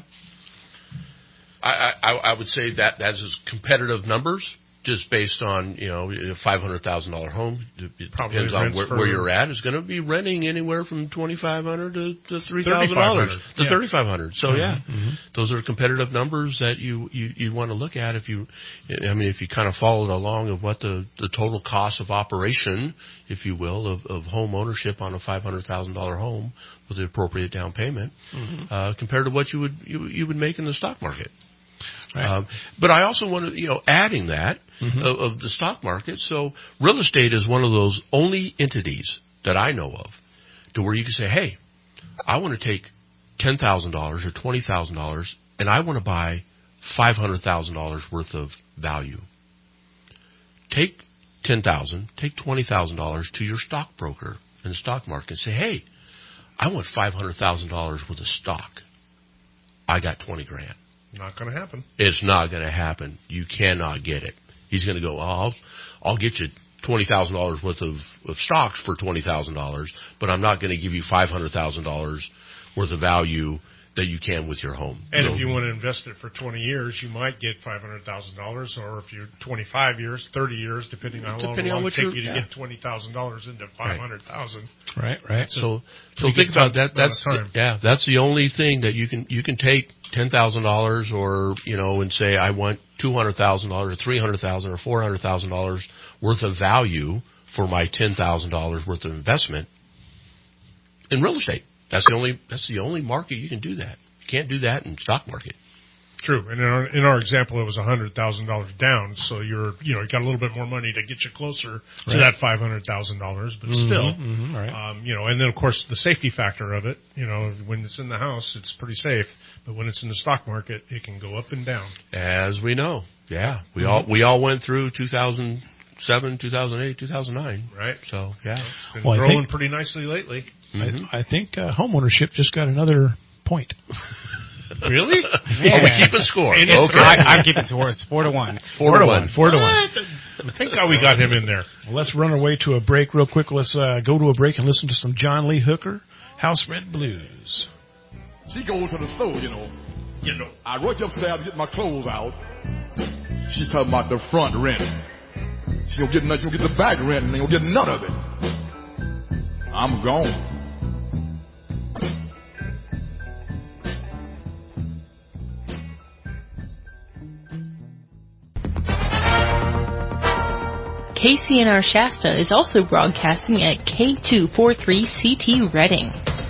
I, I I would say that that's competitive numbers. Just based on, you know, a five hundred thousand dollars home, it Probably depends on where, where you're at, is going to be renting anywhere from twenty-five hundred dollars to, to three thousand dollars to yeah. thirty-five hundred dollars. So, mm-hmm. yeah, mm-hmm. those are competitive numbers that you, you, you want to look at if you, I mean, if you kind of followed along of what the, the total cost of operation, if you will, of, of home ownership on a five hundred thousand dollars home with the appropriate down payment, mm-hmm. uh, compared to what you would you, you would make in the stock market. Right. Um, but I also want to, you know, adding that mm-hmm. of, of the stock market. So real estate is one of those only entities that I know of to where you can say, hey, I want to take ten thousand dollars or twenty thousand dollars and I want to buy five hundred thousand dollars worth of value. Take ten thousand dollars, take twenty thousand dollars to your stockbroker in the stock market and say, hey, I want five hundred thousand dollars worth of stock. I got twenty grand. Not going to happen. It's not going to happen. You cannot get it. He's going to go, oh, I'll, I'll get you twenty thousand dollars worth of, of stocks for twenty thousand dollars, but I'm not going to give you five hundred thousand dollars worth of value that you can with your home. And so, if you want to invest it for twenty years, you might get five hundred thousand dollars, or if you're twenty-five years, thirty years, depending on how long it will take you to yeah. get twenty thousand dollars into five hundred thousand dollars. Right, right. So, so think about that. That's the, yeah, that's the only thing that you can you can take ten thousand dollars, or you know, and say I want two hundred thousand dollars, or three hundred thousand dollars, or four hundred thousand dollars worth of value for my ten thousand dollars worth of investment. in real estate. That's the only that's the only market you can do that. You can't do that in stock market. True, and in our, in our example, it was a hundred thousand dollars down. So you're, you know, you got a little bit more money to get you closer to right. that five hundred thousand dollars, but mm-hmm, still, mm-hmm, right. um, you know, and then of course the safety factor of it. You know, when it's in the house, it's pretty safe, but when it's in the stock market, it can go up and down. As we know, yeah, we mm-hmm. all we all went through two thousand seven, two thousand eight, two thousand nine, right? So yeah, it's been well, growing think, pretty nicely lately. Mm-hmm. I, I think uh, homeownership just got another point. Really? Yeah. Are we keeping score? Okay. I, I'm keeping score. It's four to one. Four, four to one. one. Four to one. Thank God we got him in there. Well, let's run our way to a break real quick. Let's uh, go to a break and listen to some John Lee Hooker, House Rent Blues. She goes to the store, you know. You know. I rush upstairs to get my clothes out. She talking about the front rent. She don't get nothing. She don't get the back rent, and they don't get none of it. I'm gone. K C N R Shasta is also broadcasting at K two forty-three C T Reading.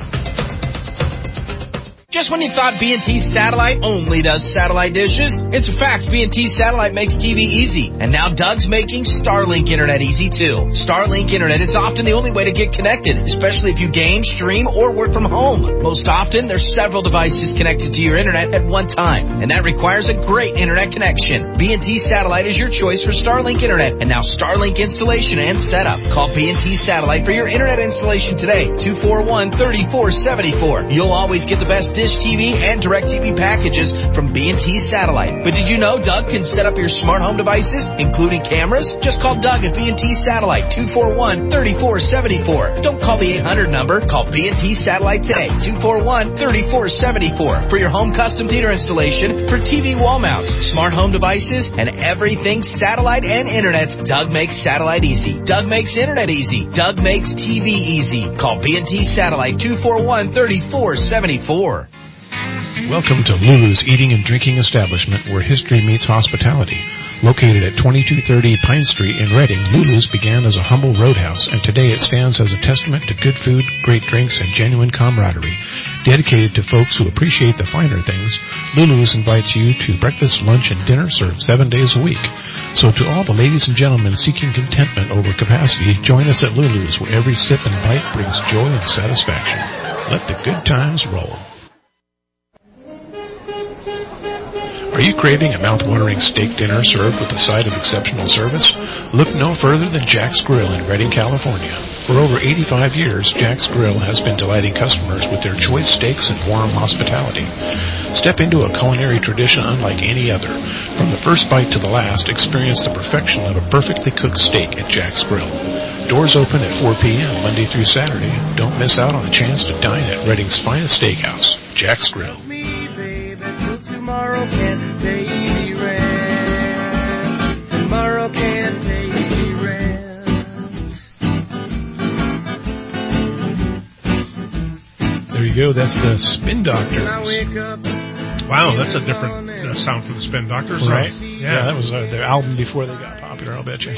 Just when you thought B and T Satellite only does satellite dishes, it's a fact B and T Satellite makes T V easy. And now Doug's making Starlink Internet easy too. Starlink Internet is often the only way to get connected, especially if you game, stream, or work from home. Most often, there's several devices connected to your internet at one time, and that requires a great internet connection. B and T Satellite is your choice for Starlink Internet, and now Starlink installation and setup. Call B and T Satellite for your internet installation today, two four one, three four seven four. You'll always get the best Dish T V and DirecTV packages from B and T Satellite. But did you know Doug can set up your smart home devices, including cameras? Just call Doug at B and T Satellite, two four one, three four seven four. Don't call the eight hundred number. Call B and T Satellite today, two four one, three four seven four. For your home custom theater installation, for T V wall mounts, smart home devices, and everything satellite and internet, Doug makes satellite easy. Doug makes internet easy. Doug makes T V easy. Call B and T Satellite, two four one, three four seven four. Welcome to Lulu's Eating and Drinking Establishment, where history meets hospitality. Located at twenty-two thirty Pine Street in Reading, Lulu's began as a humble roadhouse, and today it stands as a testament to good food, great drinks, and genuine camaraderie. Dedicated to folks who appreciate the finer things, Lulu's invites you to breakfast, lunch, and dinner served seven days a week. So to all the ladies and gentlemen seeking contentment over capacity, join us at Lulu's, where every sip and bite brings joy and satisfaction. Let the good times roll. Are you craving a mouth-watering steak dinner served with a side of exceptional service? Look no further than Jack's Grill in Redding, California. For over eighty-five years, Jack's Grill has been delighting customers with their choice steaks and warm hospitality. Step into a culinary tradition unlike any other. From the first bite to the last, experience the perfection of a perfectly cooked steak at Jack's Grill. Doors open at four p.m. Monday through Saturday. Don't miss out on the chance to dine at Redding's finest steakhouse, Jack's Grill. Tomorrow can't pay me rent. Tomorrow can't pay me rent. There you go. That's the Spin Doctors. Wow, that's a different uh, sound for the Spin Doctors, right? Yeah. yeah, that was uh, their album before they got popular. I'll bet you.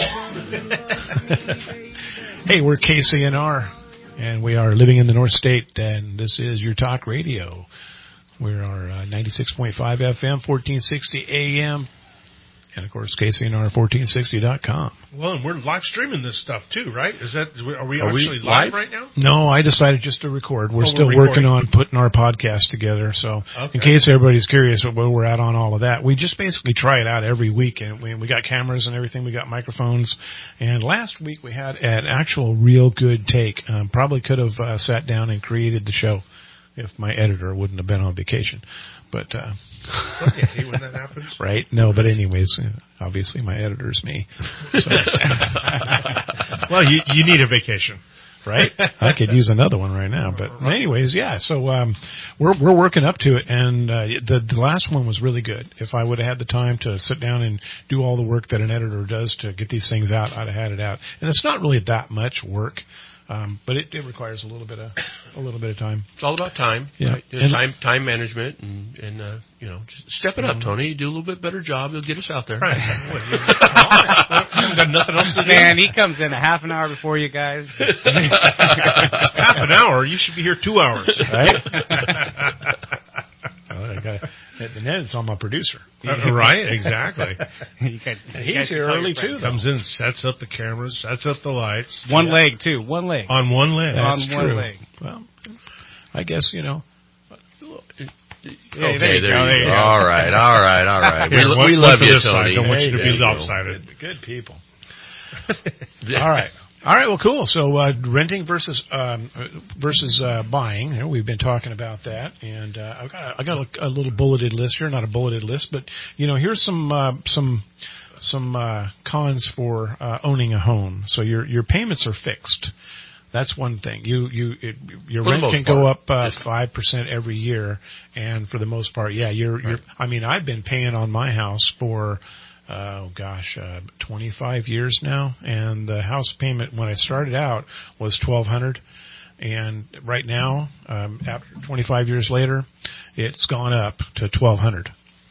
Hey, we're K C N R, and we are living in the North State, and this is your talk radio. We are uh, ninety-six point five F M, fourteen sixty A M, and of course K C N R fourteen sixty dot com. Well, and we're live streaming this stuff too, right? Is that are we are actually we live live right now? No, I decided just to record. We're oh, still we're working on putting our podcast together. So, okay. In case everybody's curious where we're at on all of that, we just basically try it out every week, and we, we got cameras and everything. We got microphones, and last week we had an actual real good take. Um, probably could have uh, sat down and created the show if my editor wouldn't have been on vacation. But uh, okay, when that happens, right? No, but anyways, obviously my editor's me. So. Well, you you need a vacation, right? I could use another one right now. But anyways, yeah. So um, we're we're working up to it, and uh, the the last one was really good. If I would have had the time to sit down and do all the work that an editor does to get these things out, I'd have had it out. And it's not really that much work. Um, but it, it requires a little bit of a little bit of time. It's all about time. Yeah, right? And time time management and and, and uh, you know, just step it up, Tony. You do a little bit better job. You'll get us out there. Right. Well, got nothing else to do. Man, he comes in a half an hour before you guys. Half an hour? You should be here two hours. Right? Well, I got, and then it's on my producer. Uh, right, exactly. you can, you He's here early, too. Comes in, sets up the cameras, sets up the lights. One yeah. leg, too. One leg. On one leg. That's on true. one leg. Well, I guess, you know. Okay, there there you you go. go. There you go. All right, all right, all right. Here, we one- we one love for you, this side. Tony. Don't want you to There be you go. lopsided. Good, good people. All right. All right, well, cool. So uh, renting versus um, versus uh, buying. You know, we've been talking about that, and uh, I've got I got a, a little bulleted list here, not a bulleted list, but you know, here's some uh, some some uh, cons for uh, owning a home. So your your payments are fixed. That's one thing. You you it, your For the rent most can go part. up five uh, percent every year, and for the most part, yeah, you're you're. I mean, I've been paying on my house for. Oh gosh, uh, twenty-five years now, and the house payment when I started out was twelve hundred, and right now, um, after twenty-five years later, it's gone up to twelve hundred.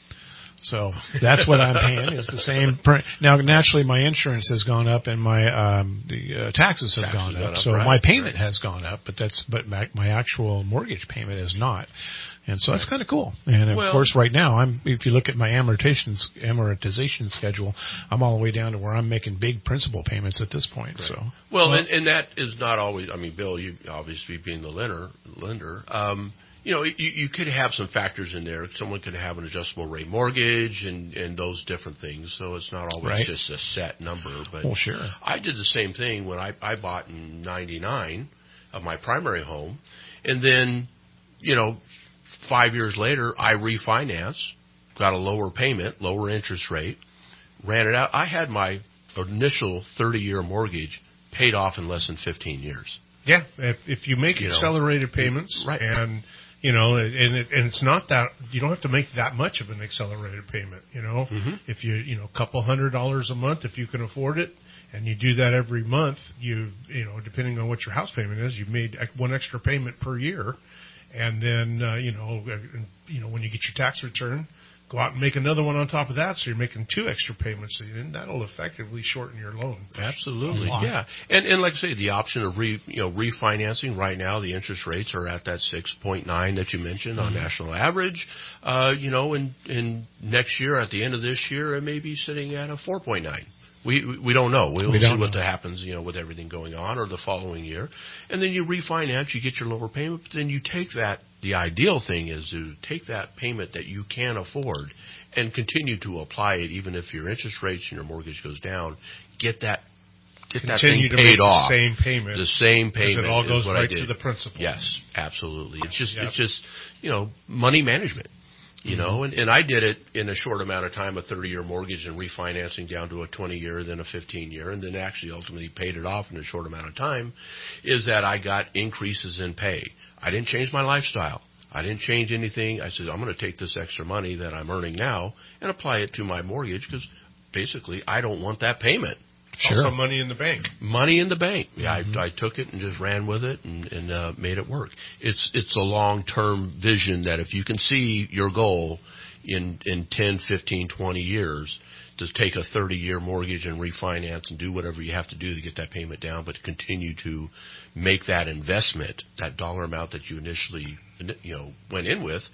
So that's what I'm paying. It's the same. Per- now, naturally, my insurance has gone up, and my um, the uh, taxes have Taxes gone up. gone up, so right, my payment right. has gone up, but that's but my, my actual mortgage payment is not. And so that's kind of cool. And of Well- course, right now, I'm if you look at my amortization amortization schedule, I'm all the way down to where I'm making big principal payments at this point. Right. So well, and, and that is not always. I mean, Bill, you obviously being the lender, lender. Um, you know, you, you could have some factors in there. Someone could have an adjustable rate mortgage and, and those different things. So it's not always Right. just a set number. But well, sure. I did the same thing when I, I bought in ninety-nine of my primary home. And then, you know, five years later, I refinanced, got a lower payment, lower interest rate, ran it out. I had my initial thirty-year mortgage paid off in less than fifteen years. Yeah, if, if you make You know, accelerated payments, right. and you know, and it, and it's not that you don't have to make that much of an accelerated payment. You know, Mm-hmm. if you you know a couple hundred dollars a month, if you can afford it, and you do that every month, you you know, depending on what your house payment is, you've made one extra payment per year, and then uh, you know, uh, you know, when you get your tax return, go out and make another one on top of that, so you're making two extra payments, and that'll effectively shorten your loan. Absolutely, yeah. And and like I say, the option of re, you know refinancing right now, the interest rates are at that six point nine that you mentioned on Mm-hmm. national average. Uh, you know, and in next year, at the end of this year, it may be sitting at a four point nine. We we don't know. We'll We see don't what know. happens, you know, with everything going on, or the following year, and then you refinance, you get your lower payment, but then you take that. The ideal thing is to take that payment that you can afford and continue to apply it, even if your interest rates and your mortgage goes down. Get that get Continue that to thing paid make off. the same payment. The same 'cause payment. it all goes is what right I did. to the principal. Yes, absolutely. It's just Yep. it's just you know money management. You know, and, and I did it in a short amount of time, a thirty-year mortgage and refinancing down to a twenty-year, then a fifteen-year, and then actually ultimately paid it off in a short amount of time, is that I got increases in pay. I didn't change my lifestyle. I didn't change anything. I said, I'm going to take this extra money that I'm earning now and apply it to my mortgage because basically I don't want that payment. Also money in the bank. Money in the bank. Yeah, Mm-hmm. I, I took it and just ran with it and, and uh, made it work. It's it's a long-term vision that if you can see your goal in, in ten, fifteen, twenty years to take a thirty-year mortgage and refinance and do whatever you have to do to get that payment down, but to continue to make that investment, that dollar amount that you initially you know went in with,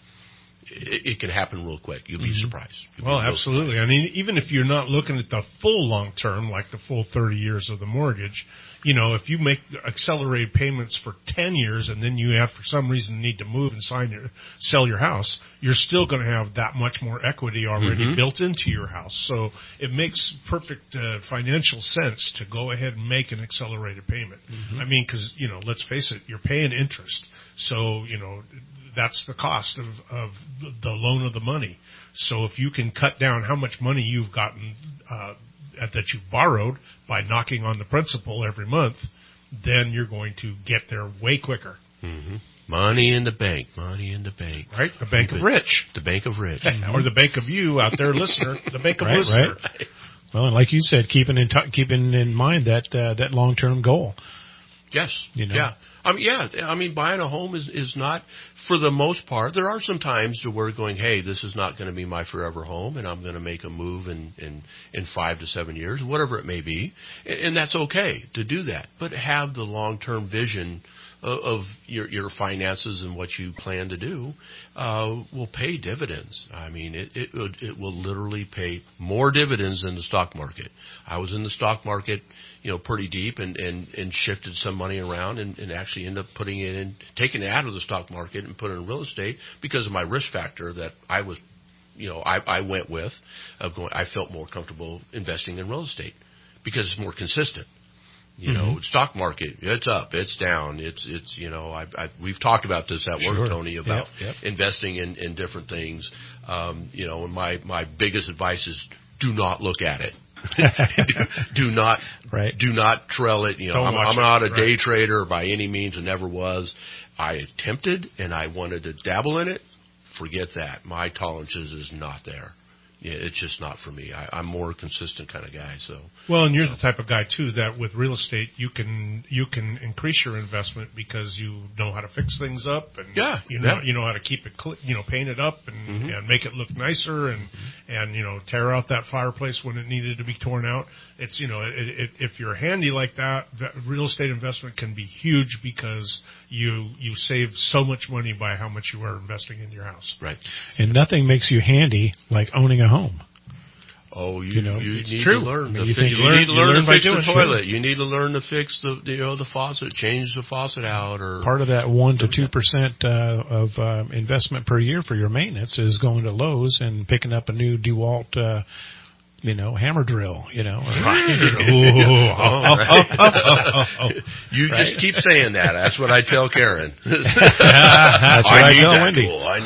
it, it can happen real quick. You'll be Mhm. surprised. You'll Well, be real absolutely. I mean, even if you're not looking at the full long term, like the full thirty years of the mortgage, you know, if you make accelerated payments for ten years and then you have, for some reason, need to move and sign your, sell your house, you're still going to have that much more equity already Mhm. built into your house. So it makes perfect uh, financial sense to go ahead and make an accelerated payment. Mhm. I mean, because, you know, let's face it, you're paying interest. So, you know, that's the cost of, of the loan of the money. So if you can cut down how much money you've gotten uh, that you've borrowed by knocking on the principal every month, then you're going to get there way quicker. Mm-hmm. Money in the bank, money in the bank. Right? The bank Keep of it- rich. The bank of rich. Or the bank of you out there, listener. The bank of Right, listener. right. Well, and like you said, keeping in t- keeping in mind that uh, that long term goal. Yes. You know? Yeah. I mean, yeah. I mean, buying a home is is not, for the most part. There are some times to where going, hey, this is not going to be my forever home, and I'm going to make a move in in in five to seven years, whatever it may be, and, and that's okay to do that. But have the long term vision of, of your your finances and what you plan to do uh, will pay dividends. I mean, it it would, it will literally pay more dividends than the stock market. I was in the stock market, you know, pretty deep and, and, and shifted some money around and, and actually ended up putting it in, taking it out of the stock market and put it in real estate because of my risk factor that I was, you know, I, I went with. Of going, I felt more comfortable investing in real estate because it's more consistent. You know, mm-hmm. stock market, it's up, it's down, it's, it's, you know, I, I, we've talked about this at work, sure. Tony, about yep, yep. investing in, in different things. Um, you know, and my, my biggest advice is do not look at it. do, do not, right. do not trail it. You know, I'm, I'm not a right. day trader by any means and never was. I attempted and I wanted to dabble in it. Forget that. My tolerances is not there. Yeah, it's just not for me. I, I'm more a consistent kind of guy. So well, and you're the type of guy too that with real estate you can you can increase your investment because you know how to fix things up and yeah, you know yeah. you know how to keep it cl- you know paint it up and, mm-hmm. and make it look nicer and mm-hmm. and you know tear out that fireplace when it needed to be torn out. It's you know it, it, if you're handy like that, that, real estate investment can be huge because you you save so much money by how much you are investing in your house. Right, and nothing makes you handy like owning a home. Oh, you, you know, you need true. to learn. I mean, to you, fi- you, you learn, need to learn, learn to fix doing, the toilet. sure. You need to learn to fix the you know the faucet, change the faucet out, or part of that one to two percent uh, of uh, investment per year for your maintenance is going to Lowe's and picking up a new DeWalt. Uh, You know, hammer drill, you know. Right. Ooh, oh, right. You right? just keep saying that. That's what I tell Karen. That's what I, I need tell that Wendy. tool. I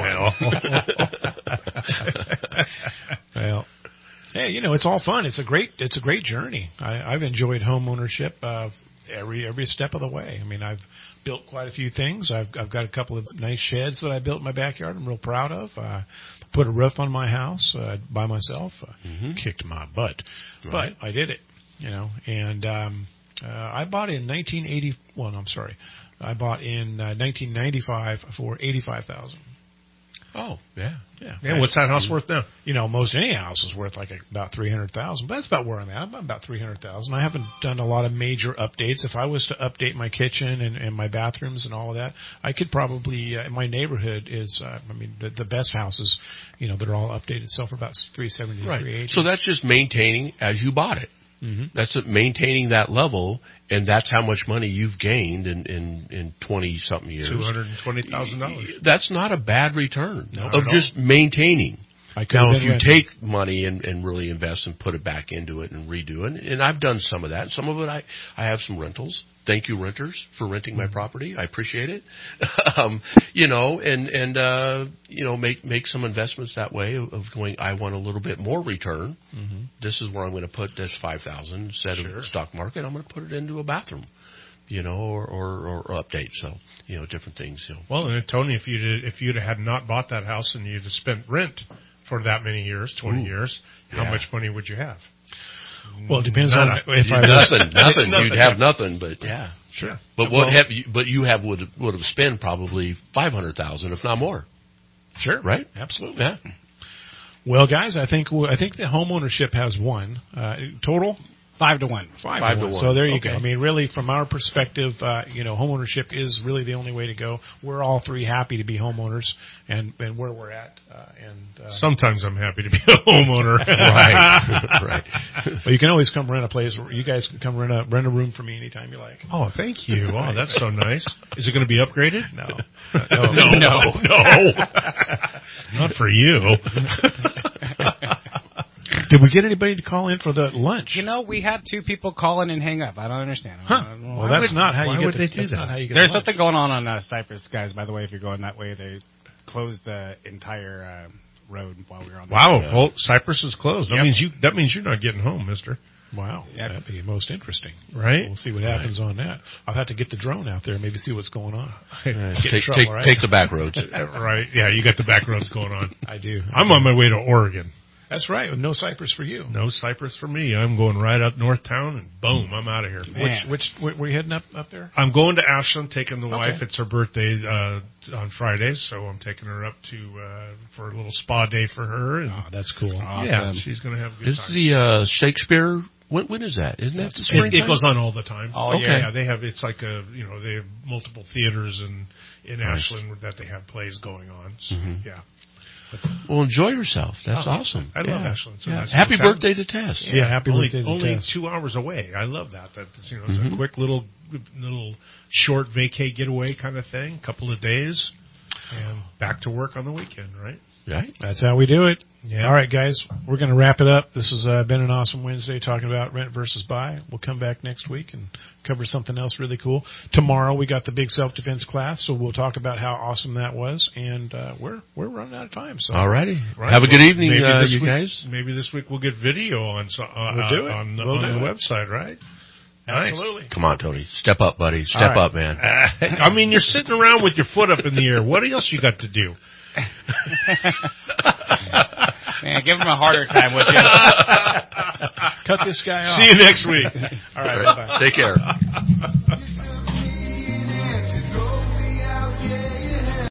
need that one. Well, hey, you know, it's all fun. It's a great, it's a great journey. I, I've enjoyed home ownership uh, every every step of the way. I mean, I've built quite a few things. I've I've got a couple of nice sheds that I built in my backyard. I'm real proud of. Uh, put a roof on my house uh, by myself. Uh, mm-hmm. Kicked my butt, right. but I did it. You know, and um, uh, I bought in nineteen eighty. Well, no, I'm sorry. I bought in uh, nineteen ninety-five for eighty-five thousand. Oh, yeah. Yeah. Yeah, what's that house worth now? You know, most any house is worth like about three hundred thousand dollars. But that's about where I'm at. I'm about three hundred thousand dollars. I haven't done a lot of major updates. If I was to update my kitchen and, and my bathrooms and all of that, I could probably, uh, my neighborhood is, uh, I mean, the, the best houses, you know, that are all updated sell for about three seventy, right. three eighty. So that's just maintaining as you bought it. Mm-hmm. That's it, maintaining that level, and that's how much money you've gained in in, in twenty something years. Two hundred and twenty thousand dollars. That's not a bad return no, of just maintaining. I now, if you renting. take money and, and really invest and put it back into it and redo it, and I've done some of that. Some of it, I, I have some rentals. Thank you, renters, for renting my property. I appreciate it. um, you know, and and uh, you know, make make some investments that way of, of going. I want a little bit more return. Mm-hmm. This is where I'm going to put this five thousand instead sure. of the stock market. I'm going to put it into a bathroom. You know, or, or, or update. So, you know, different things. You know. Well, and Tony, if you if you'd had not bought that house and you'd have spent rent for that many years, twenty Ooh, years, how yeah. much money would you have? Well, it depends None. on if I nothing, nothing. nothing. You'd have nothing, but yeah, sure. But well, what have you? But you have would would have spent probably five hundred thousand, if not more. Sure, right? Absolutely. Yeah. Well, guys, I think I think the home ownership has won uh, total. Five to one. Five, Five to, to one. one. So there you okay. go. I mean, really, from our perspective, uh, you know, homeownership is really the only way to go. We're all three happy to be homeowners and, and where we're at. Uh, and uh, sometimes I'm happy to be a homeowner. right, right. Well, you can always come rent a place. You guys can come rent a rent a room for me anytime you like. Oh, thank you. Oh, that's so nice. Is it going to be upgraded? No, no, no, no, no. Not for you. Did we get anybody to call in for the lunch? You know, we had two people call in and hang up. I don't understand. Huh. I don't know. Well, that's would, not how you get would the, they do that's that? Not how you get There's the lunch. something going on on uh, Cypress, guys, by the way, if you're going that way. They closed the entire uh, road while we were on the Wow. road. Well, Cypress is closed. That Yep. means you that means you're not getting home, mister. Wow, Yep. that'd be most interesting. Right? We'll see what happens right. on that. I'll have to get the drone out there and maybe see what's going on. Right. Get Take, trouble, take, right? take the back roads. Right. Yeah, you got the back roads going on. I do. I'm on my way to Oregon. That's right. No Cypress for you. No Cypress for me. I'm going right up North Town, and boom, I'm out of here. Which, which, which, were you heading up, up there? I'm going to Ashland, taking the Okay. wife. It's her birthday uh, on Friday, so I'm taking her up to uh, for a little spa day for her. And, oh, that's cool. Awesome. Yeah, she's going to have a good is time. the uh, Shakespeare? When, when is that? Isn't that the spring? It, it goes on all the time. Oh, okay. Yeah, they have. It's like a you know they have multiple theaters in in Nice. Ashland that they have plays going on. So, Mhm. yeah. Well, enjoy yourself. That's Oh, awesome. I love yeah. Ashland. It's a Yeah. nice Happy little town. birthday to Tess. Yeah, Yeah, happy only, birthday to Only Tess. two hours away. I love that. That's you know, it's Mhm. a quick little little short vacay getaway kind of thing. Couple of days, and back to work on the weekend. Right. Right. That's how we do it. Yeah. All right, guys, we're going to wrap it up. This has uh, been an awesome Wednesday talking about rent versus buy. We'll come back next week and cover something else really cool. Tomorrow we got the big self-defense class, so we'll talk about how awesome that was. And uh, we're we're running out of time. So All righty. Right. Have a good Well, evening, maybe uh, this you week- guys. Maybe this week we'll get video on so, uh, We'll do it. on, We'll on do the it. website, right? Absolutely. Come on, Tony. Step up, buddy. Step All right. up, man. Uh, I mean, you're sitting around with your foot up in the air. What else you got to do? Man, give him a harder time, would you? Cut this guy off. See you next week. All right, All right. bye-bye. Take care.